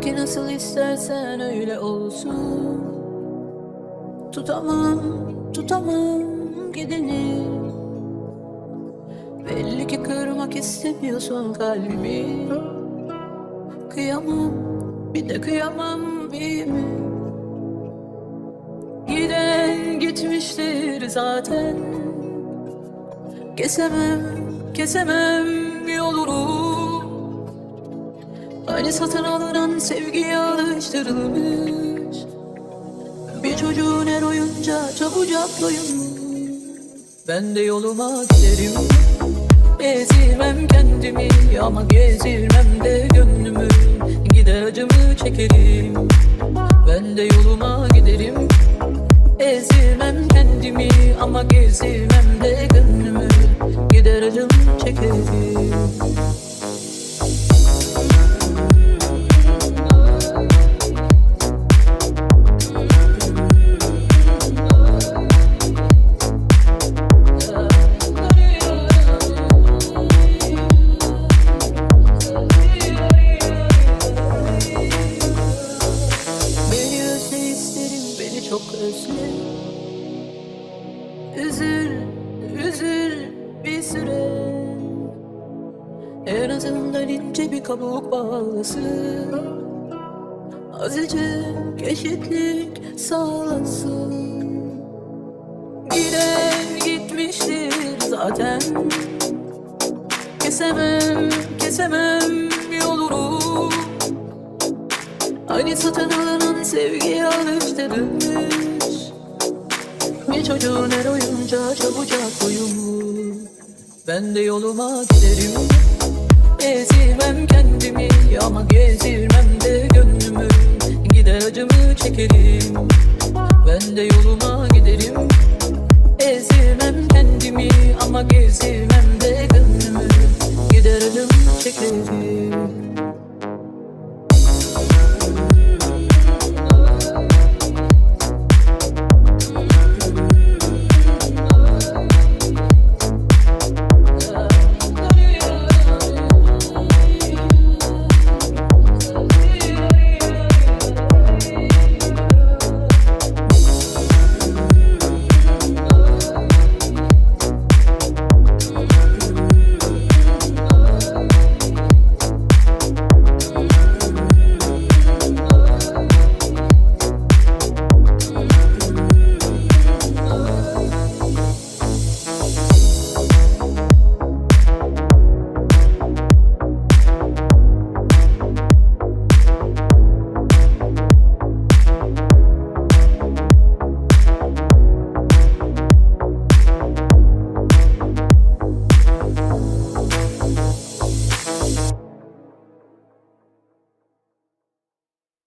Peki nasıl istersen öyle olsun. Tutamam, tutamam gideni. Belli ki kırmak istemiyorsun kalbimi. Kıyamam, bir de kıyamam değil mi? Giden gitmiştir zaten. Kesemem, kesemem yolunu. Hani satın alınan sevgiye alıştırılmış. Bir çocuğun her oyuncağı çabucak doyum. Ben de yoluma giderim. Gezirmem kendimi ama gezirmem de gönlümü. Gider acımı çekerim. Ben de yoluma giderim. Ezirmem kendimi ama gezirmem de gönlümü. Gider acımı çekerim. Çok özle. Üzül, üzül bir süre. En azından ince bir kabuk bağlasın. Azıcık eşitlik sağlasın. Giden gitmiştir zaten. Kesemem, kesemem yolunu. Hani satın alınan sevgiye alıştırılmış. Bir çocuğun her oyuncağı çabucak doyumlu. Ben de yoluma giderim. Ezirmem kendimi ama gezirmem de gönlümü. Gider acımı çekerim.